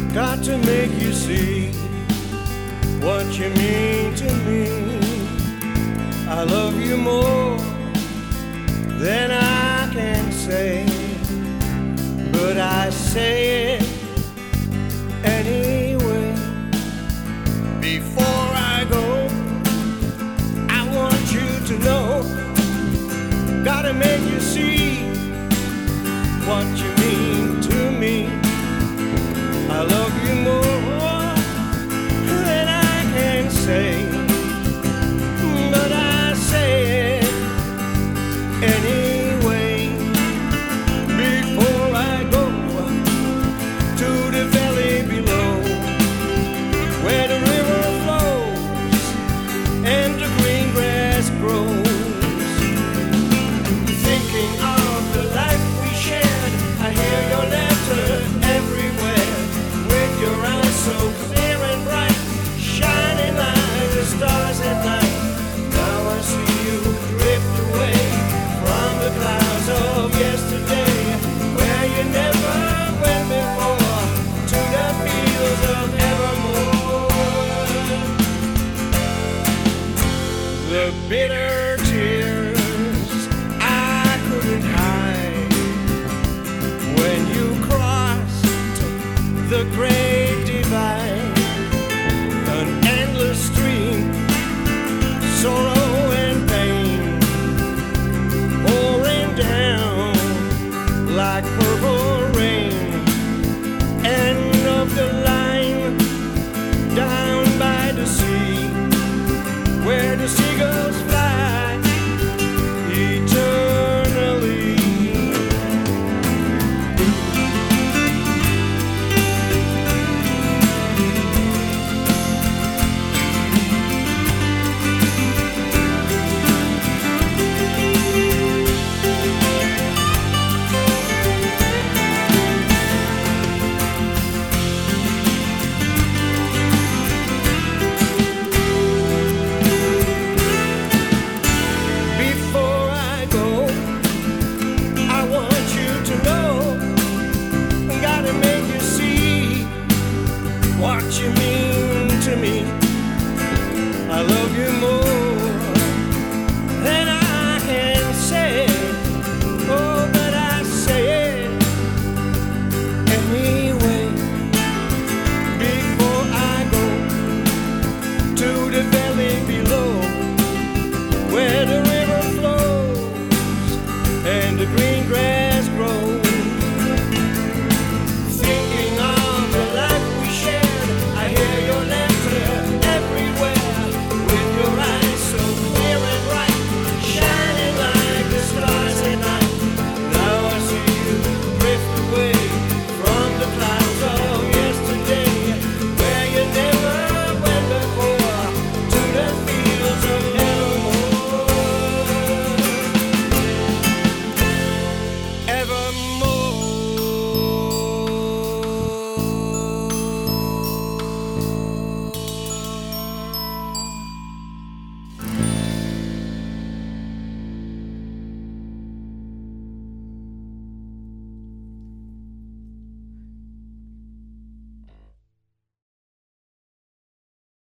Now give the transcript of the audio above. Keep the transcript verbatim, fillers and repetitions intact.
got to make you see what you mean to me. I love you more than I can say, but I say it anyway. Before I go, I want you to know, gotta make you see what you mean to me. I love you more than I can say, but I say it anyway. Before I go to the valley below, where the river flows and the green grass grows, thinking of the life we shared, I hear your letter everywhere, with your eyes so clear and bright, shining like the stars at night. Now I see you drift away from the clouds of yesterday, where you never went before, to the fields of evermore. The bitter tears I couldn't hide when you crossed the great divide, an endless stream, sorrow and pain, pouring down like purple rain. End of the line, down by the sea, where the seagulls fly eternally. Before I go, I want you to know, gotta make you see what you mean